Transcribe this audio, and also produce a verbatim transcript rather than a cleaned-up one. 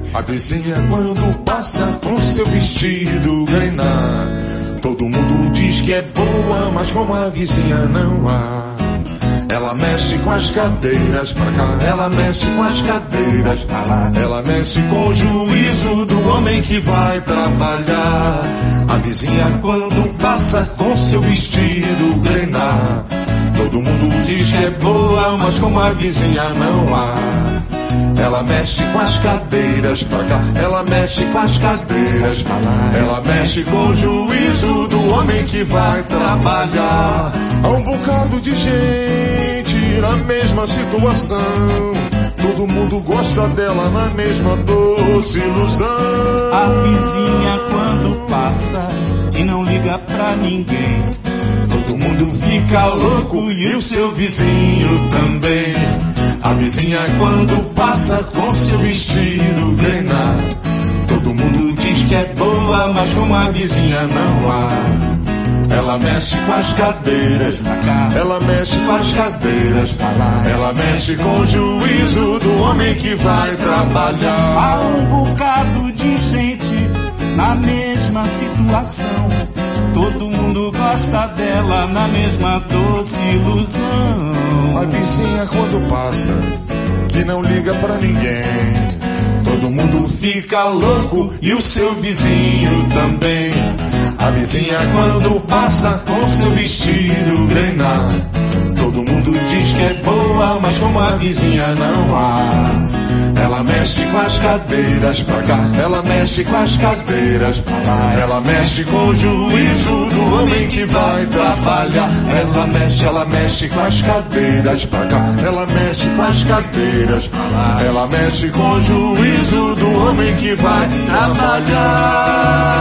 A vizinha quando passa com seu vestido grená, todo mundo diz que é boa, mas como a vizinha não há. Ela mexe com as cadeiras pra cá, ela mexe com as cadeiras pra lá, ela mexe com o juízo do homem que vai trabalhar. A vizinha quando passa com seu vestido grená, todo mundo diz que é boa, mas como a vizinha não há. Ela mexe com as cadeiras pra cá, ela mexe com as cadeiras pra lá, ela mexe com o juízo do homem que vai trabalhar. Há um bocado de gente na mesma situação, todo mundo gosta dela na mesma doce ilusão. A vizinha quando passa e não liga pra ninguém, todo mundo fica louco e o seu vizinho também. A vizinha quando passa com seu vestido grená, todo mundo diz que é boa, mas como a vizinha não há. Ela mexe com as cadeiras pra cá, ela mexe com as cadeiras pra lá, ela mexe com o juízo do homem que vai trabalhar. Há um bocado de gente na mesma situação, todo mundo gosta dela na mesma doce ilusão. A vizinha quando passa, que não liga pra ninguém, todo mundo fica louco e o seu vizinho também. A vizinha quando passa com seu vestido grená, todo mundo diz que é boa, mas como a vizinha não há. Ela mexe com as cadeiras pra cá, ela mexe com as cadeiras pra lá, ela mexe com o juízo do homem que vai trabalhar. Ela mexe, ela mexe com as cadeiras pra cá, ela mexe com as cadeiras pra lá, ela mexe com o juízo do homem que vai trabalhar.